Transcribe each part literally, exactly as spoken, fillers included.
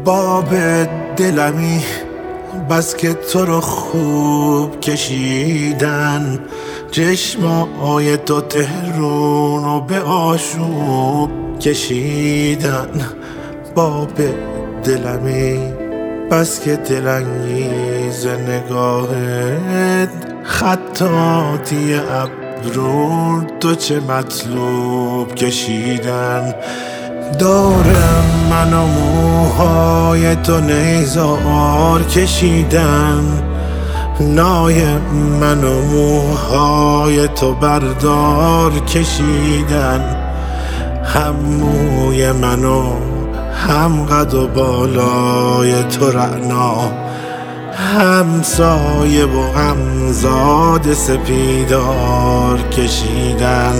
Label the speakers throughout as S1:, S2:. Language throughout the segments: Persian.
S1: باب دلمی بس که تو رو خوب کشیدن، چشمای تو تهرون رو به آشوب کشیدن. باب دلمی بس که دلانگیز نگاهت، خطاطی ابرو تو چه مطلوب کشیدن. دارم من و موهای تو نیزار کشیدن، نای من و موهای تو بردار کشیدن. هم موی من و هم قد و بالای تو رعنا، هم سایه و هم زاد سپیدار کشیدن.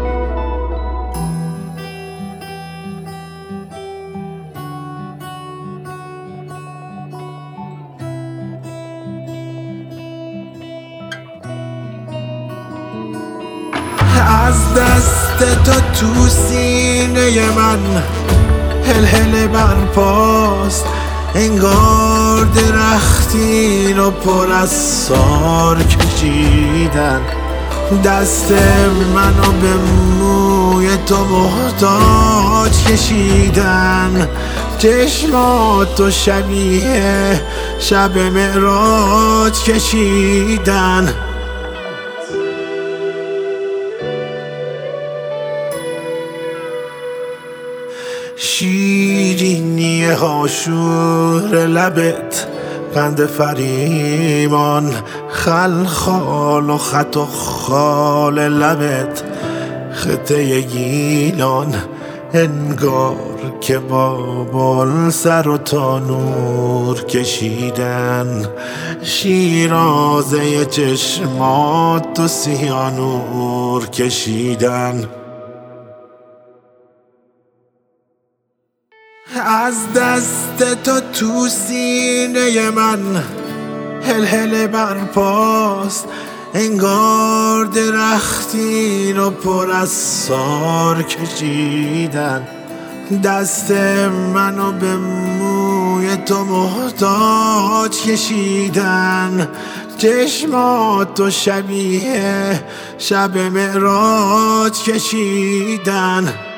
S1: از دست تو تو سینه من هل برپاست، انگار درختی رو پر از سار کشیدن. دست منو به موی تو محتاج کشیدن، چشماتو شبیه شب معراج کشیدن. شیرینی هاشور لبت، قند فریمان خلخال و خط و خال لبت، خطه گیلان انگار که با بال سر و تانور کشیدن. شیرازه چشمات و سیانور کشیدن. از دست تو تو سینه من هل هل برپاست، انگار درختی رو پر از سار کشیدن. دست منو به موی تو محتاج کشیدن، چشماتو شبیه شب معراج کشیدن.